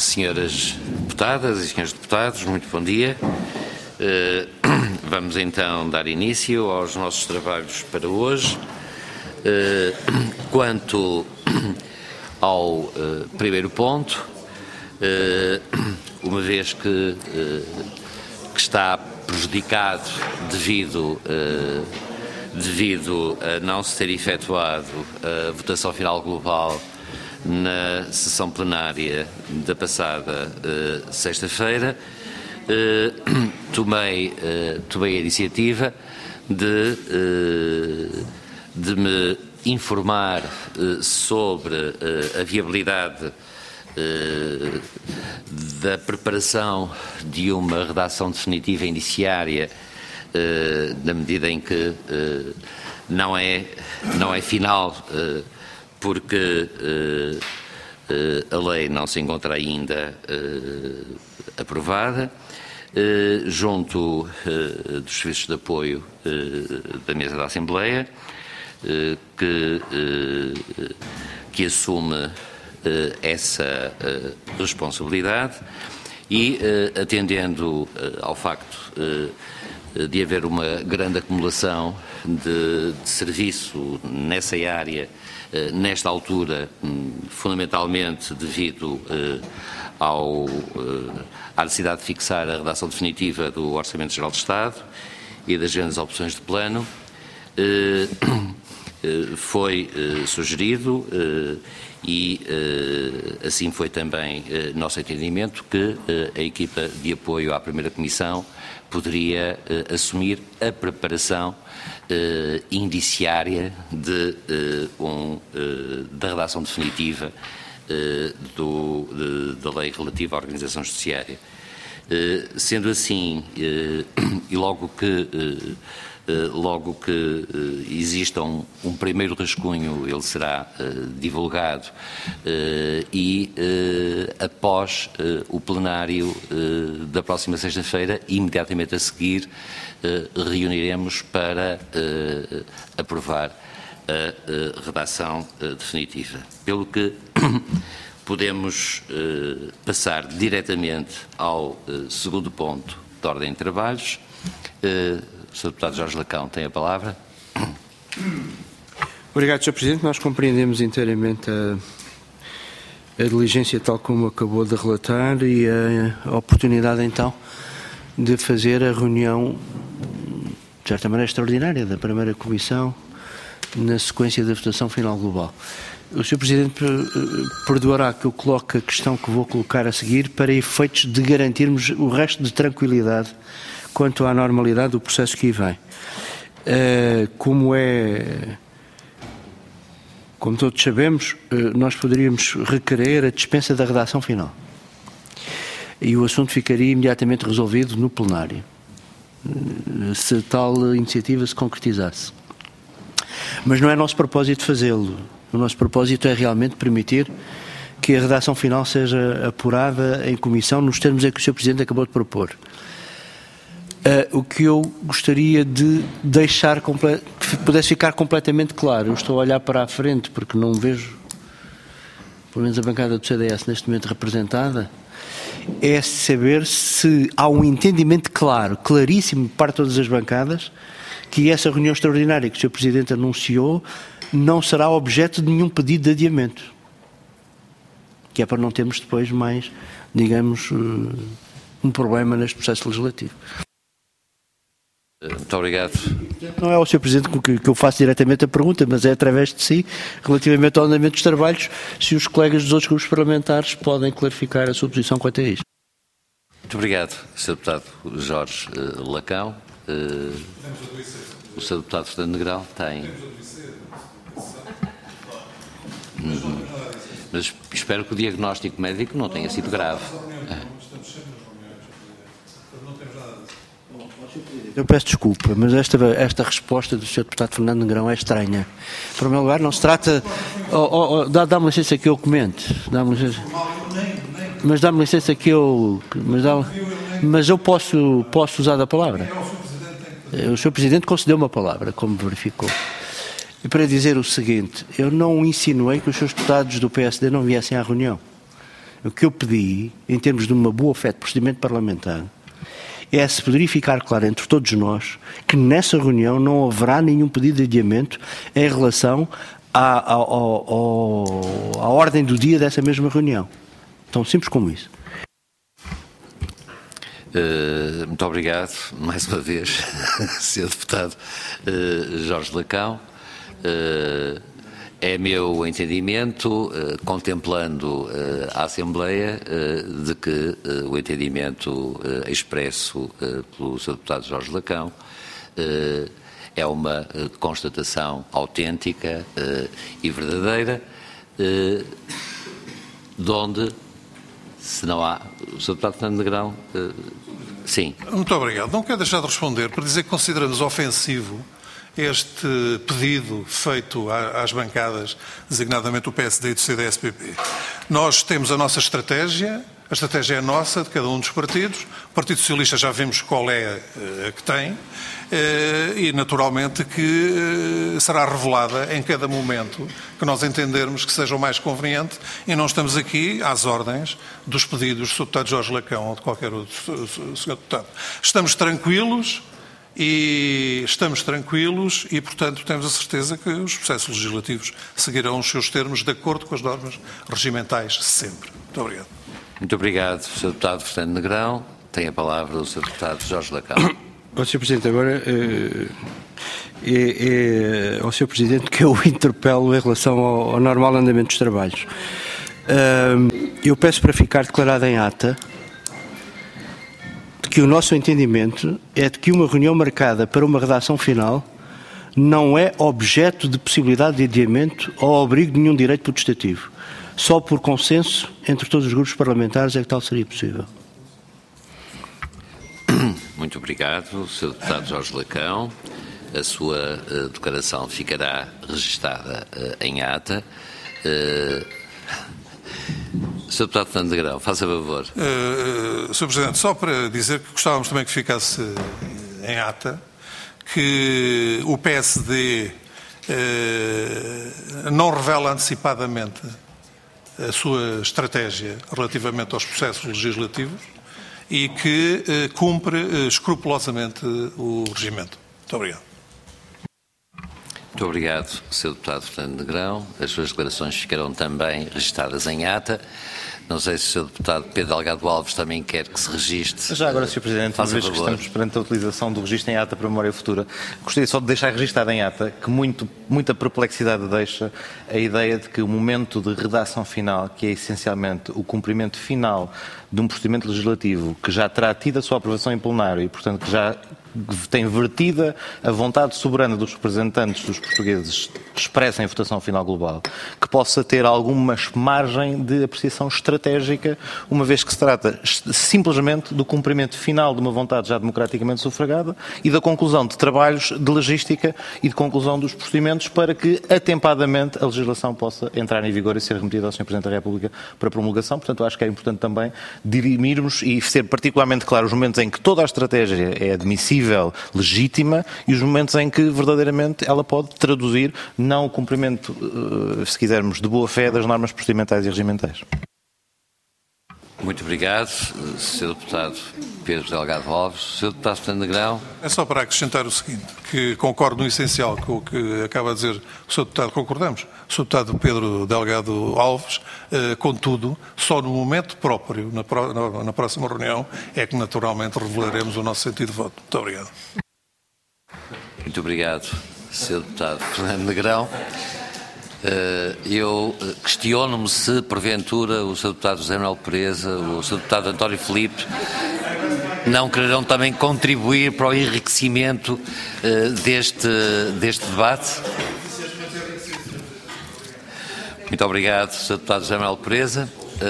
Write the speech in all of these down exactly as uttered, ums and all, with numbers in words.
senhoras deputadas e senhores deputados, muito bom dia. Uh, vamos então dar início aos nossos trabalhos para hoje. Uh, quanto ao uh, primeiro ponto, uh, uma vez que, uh, que está prejudicado devido, uh, devido a não se ter efetuado a votação final global na sessão plenária da passada uh, sexta-feira, uh, tomei, uh, tomei a iniciativa de, uh, de me informar uh, sobre uh, a viabilidade uh, da preparação de uma redação definitiva indiciária, uh, na medida em que uh, não é, não é final, uh, porque uh, uh, a lei não se encontra ainda uh, aprovada, uh, junto uh, dos serviços de apoio uh, da mesa da Assembleia, uh, que, uh, que assume uh, essa uh, responsabilidade e, uh, atendendo uh, ao facto uh, de haver uma grande acumulação de, de serviço nessa área, nesta altura, fundamentalmente devido ao, à necessidade de fixar a redação definitiva do Orçamento Geral de Estado e das grandes opções de plano, foi sugerido e assim foi também nosso entendimento que a equipa de apoio à primeira comissão poderia assumir a preparação Uh, indiciária de, uh, um, uh, da redação definitiva uh, do, de, da lei relativa à organização judiciária. Uh, sendo assim, uh, e logo que, uh, uh, logo que uh, exista um, um primeiro rascunho, ele será uh, divulgado uh, e uh, após uh, o plenário uh, da próxima sexta-feira, imediatamente a seguir, Uh, reuniremos para uh, aprovar a uh, redação uh, definitiva. Pelo que podemos uh, passar diretamente ao uh, segundo ponto de ordem de trabalhos. Uh, o senhor Deputado Jorge Lacão tem a palavra. Obrigado, senhor Presidente. Nós compreendemos inteiramente a, a diligência tal como acabou de relatar e a, a oportunidade então de fazer a reunião de certa maneira extraordinária da primeira comissão na sequência da votação final global. O senhor Presidente perdoará que eu coloque a questão que vou colocar a seguir para efeitos de garantirmos o resto de tranquilidade quanto à normalidade do processo que aí vem. Como é, como todos sabemos, nós poderíamos requerer a dispensa da redação final e o assunto ficaria imediatamente resolvido no plenário, se tal iniciativa se concretizasse. Mas não é nosso propósito fazê-lo. O nosso propósito é realmente permitir que a redação final seja apurada em comissão nos termos em que o senhor Presidente acabou de propor. Uh, o que eu gostaria de deixar, que pudesse ficar completamente claro, eu estou a olhar para a frente porque não vejo, pelo menos a bancada do C D S neste momento representada, é saber se há um entendimento claro, claríssimo para todas as bancadas, que essa reunião extraordinária que o senhor Presidente anunciou não será objeto de nenhum pedido de adiamento. Que é para não termos depois mais, digamos, um problema neste processo legislativo. Muito obrigado. Não é ao senhor Presidente que eu faço diretamente a pergunta, mas é através de si, relativamente ao andamento dos trabalhos, se os colegas dos outros grupos parlamentares podem clarificar a sua posição quanto a isto. Muito obrigado, senhor Deputado Jorge uh, Lacão. Uh, o senhor Deputado Fernando Negrão tem... Hum, mas espero que o diagnóstico médico não tenha sido grave. Eu peço desculpa, mas esta, esta resposta do senhor Deputado Fernando Negrão é estranha. Em primeiro lugar, não se trata... Oh, oh, oh, dá, dá-me licença que eu comente. Dá-me licença. Mas dá-me licença que eu... Mas, dá, mas eu posso, posso usar a palavra. O senhor Presidente concedeu-me a palavra, como verificou. E para dizer o seguinte, eu não insinuei que os seus deputados do P S D não viessem à reunião. O que eu pedi, em termos de uma boa fé de procedimento parlamentar, é se poderia ficar claro entre todos nós que nessa reunião não haverá nenhum pedido de adiamento em relação à, à, à, à ordem do dia dessa mesma reunião. Tão simples como isso. Uh, muito obrigado, mais uma vez, senhor Deputado uh, Jorge Lacão. Uh, é meu entendimento, uh, contemplando uh, a Assembleia, uh, de que uh, o entendimento uh, expresso uh, pelo senhor Deputado Jorge Lacão uh, é uma uh, constatação autêntica uh, e verdadeira, uh, de onde, se não há, o senhor Deputado Fernando Negrão, uh, sim. Muito obrigado. Não quero deixar de responder para dizer que consideramos ofensivo este pedido feito às bancadas, designadamente o P S D e do C D S P P. Nós temos a nossa estratégia, a estratégia é nossa, de cada um dos partidos. O Partido Socialista já vimos qual é a que tem e, naturalmente, que será revelada em cada momento que nós entendermos que seja o mais conveniente, e não estamos aqui às ordens dos pedidos do senhor Deputado Jorge Lacão ou de qualquer outro senhor Deputado. Estamos tranquilos e estamos tranquilos e, portanto, temos a certeza que os processos legislativos seguirão os seus termos de acordo com as normas regimentais sempre. Muito obrigado. Muito obrigado, senhor Deputado Fernando Negrão. Tem a palavra o senhor Deputado Jorge Lacão. Ó, senhor Presidente, agora é, é ao senhor Presidente que eu o interpelo em relação ao, ao normal andamento dos trabalhos. Eu peço para ficar declarado em ata que o nosso entendimento é de que uma reunião marcada para uma redação final não é objeto de possibilidade de adiamento ou abrigo de nenhum direito potestativo. Só por consenso entre todos os grupos parlamentares é que tal seria possível. Muito obrigado, senhor Deputado Jorge Lacão. A sua uh, declaração ficará registada uh, em ata. Uh, senhor Deputado Fernando Negrão, faça favor. Uh, senhor Presidente, só para dizer que gostávamos também que ficasse em ata que o P S D uh, não revela antecipadamente a sua estratégia relativamente aos processos legislativos e que uh, cumpre uh, escrupulosamente o regimento. Muito obrigado. Muito obrigado, senhor Deputado Fernando Negrão. As suas declarações ficarão também registadas em ata. Não sei se o senhor Deputado Pedro Delgado Alves também quer que se registre. Já agora, senhor Presidente, uma vez que estamos perante a utilização do registro em ata para a memória futura, gostaria só de deixar registado em ata que muito, muita perplexidade deixa a ideia de que o momento de redação final, que é essencialmente o cumprimento final de um procedimento legislativo que já terá tido a sua aprovação em plenário e, portanto, que já tem vertida a vontade soberana dos representantes dos portugueses expressa em votação final global, que possa ter alguma margem de apreciação estratégica, uma vez que se trata simplesmente do cumprimento final de uma vontade já democraticamente sufragada e da conclusão de trabalhos de logística e de conclusão dos procedimentos para que, atempadamente, a legislação possa entrar em vigor e ser remetida ao senhor Presidente da República para promulgação. Portanto, acho que é importante também dirimirmos e ser particularmente claro os momentos em que toda a estratégia é admissível, legítima, e os momentos em que verdadeiramente ela pode traduzir não o cumprimento, se quisermos, de boa fé das normas procedimentais e regimentais. Muito obrigado, senhor Deputado Pedro Delgado Alves. senhor Deputado Fernando Negrão. É só para acrescentar o seguinte, que concordo no essencial com o que acaba de dizer o senhor Deputado, concordamos, o senhor Deputado Pedro Delgado Alves, eh, contudo, só no momento próprio, na, na, na próxima reunião, é que naturalmente revelaremos o nosso sentido de voto. Muito obrigado. Muito obrigado, senhor Deputado Fernando Negrão. Eu questiono-me se, porventura, o senhor Deputado José Manuel Pereza, o senhor Deputado António Filipe não quererão também contribuir para o enriquecimento deste, deste debate. Muito obrigado, senhor Deputado José Manuel Pereza.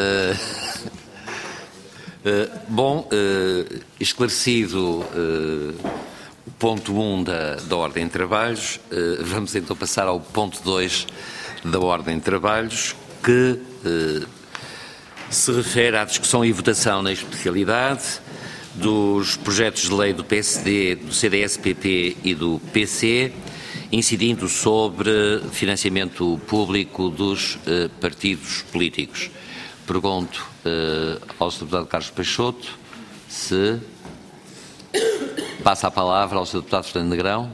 Bom, esclarecido o ponto um da, da Ordem de Trabalhos, vamos então passar ao ponto dois da Ordem de Trabalhos, que eh, se refere à discussão e votação na especialidade dos projetos de lei do P S D, do C D S P P e do P C, incidindo sobre financiamento público dos eh, partidos políticos. Pergunto uh, ao senhor Deputado Carlos Peixoto se passa a palavra ao senhor Deputado Fernando Negrão.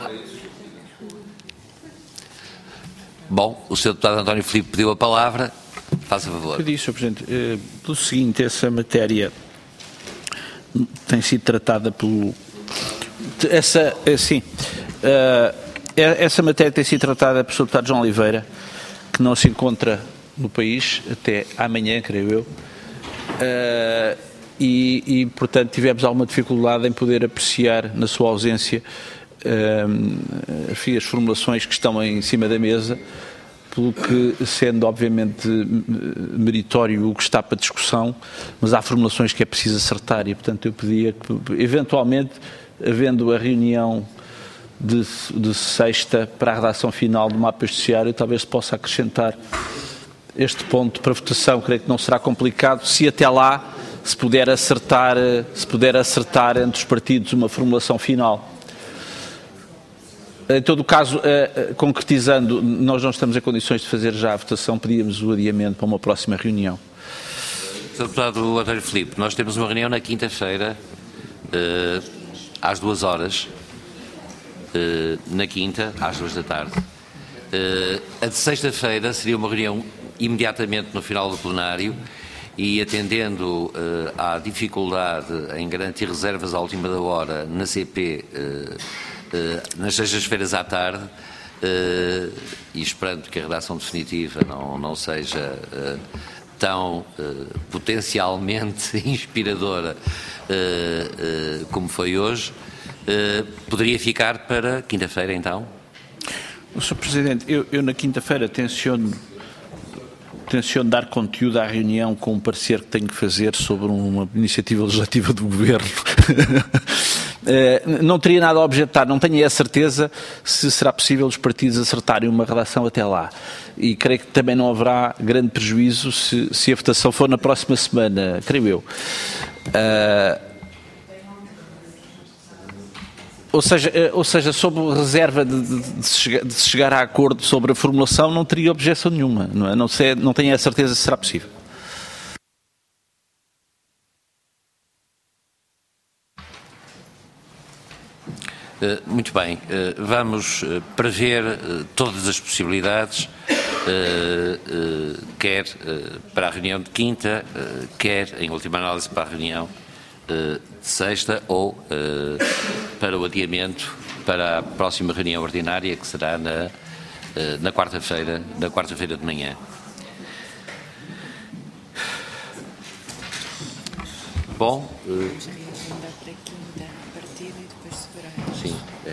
Bom, o senhor Deputado António Filipe pediu a palavra. Faça favor. Eu disse, senhor Presidente, eh, pelo seguinte, essa matéria tem sido tratada pelo... Essa, assim, uh, essa matéria tem sido tratada pelo senhor Deputado João Oliveira, que não se encontra no país até amanhã, creio eu, uh, e, e, portanto, tivemos alguma dificuldade em poder apreciar, na sua ausência, uh, enfim, as formulações que estão em cima da mesa, pelo que, sendo obviamente meritório o que está para discussão, mas há formulações que é preciso acertar e, portanto, eu pedia que, eventualmente, havendo a reunião de, de sexta para a redação final do mapa justiciário, talvez se possa acrescentar este ponto para votação. Creio que não será complicado, se até lá se puder acertar, se puder acertar entre os partidos uma formulação final. Em todo o caso, uh, uh, concretizando, nós não estamos em condições de fazer já a votação, pedíamos o adiamento para uma próxima reunião. senhor Deputado António Filipe, nós temos uma reunião na quinta-feira, uh, às duas horas, uh, na quinta, às duas da tarde. Uh, a de sexta-feira seria uma reunião imediatamente no final do plenário e, atendendo uh, à dificuldade em garantir reservas à última da hora na C P, uh, Uh, nas sextas-feiras à tarde, uh, e esperando que a redação definitiva não, não seja uh, tão uh, potencialmente inspiradora uh, uh, como foi hoje, uh, poderia ficar para quinta-feira, então? senhor Presidente, eu, eu na quinta-feira tenciono, tenciono dar conteúdo à reunião com um parecer que tenho que fazer sobre uma iniciativa legislativa do Governo. Uh, não teria nada a objetar, não tenho a certeza se será possível os partidos acertarem uma redação até lá. E creio que também não haverá grande prejuízo se, se a votação for na próxima semana, creio eu. Uh, ou seja, uh, ou seja, sob reserva de, de, de, se chegar, de se chegar a acordo sobre a formulação, não teria objeção nenhuma. Não, é? não, sei, não tenho a certeza se será possível. Muito bem, vamos prever todas as possibilidades, quer para a reunião de quinta, quer, em última análise, para a reunião de sexta ou para o adiamento para a próxima reunião ordinária, que será na, na quarta-feira, na quarta-feira de manhã. Bom... Sim, é.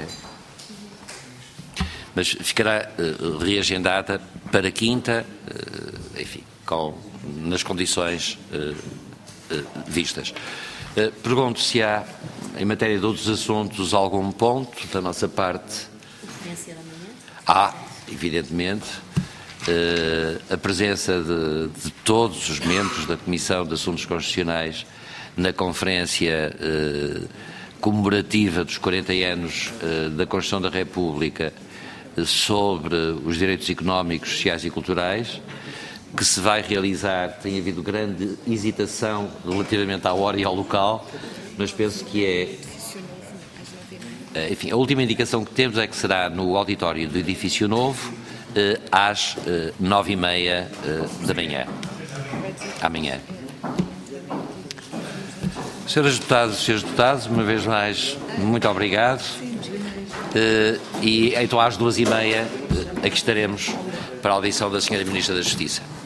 Mas ficará uh, reagendada para quinta, uh, enfim, com, nas condições uh, uh, vistas. Uh, pergunto se há, em matéria de outros assuntos, algum ponto da nossa parte. Há, evidentemente, uh, a presença de, de todos os membros da Comissão de Assuntos Constitucionais na conferência uh, comemorativa dos quarenta anos uh, da Constituição da República uh, sobre os direitos económicos, sociais e culturais, que se vai realizar. Tem havido grande hesitação relativamente à hora e ao local, mas penso que é... Uh, enfim, a última indicação que temos é que será no auditório do Edifício Novo, uh, às uh, nove e meia uh, da manhã. Amanhã. Senhoras deputadas e senhores deputados, uma vez mais, muito obrigado. Uh, e então às duas e meia uh, aqui estaremos para a audição da senhora Ministra da Justiça.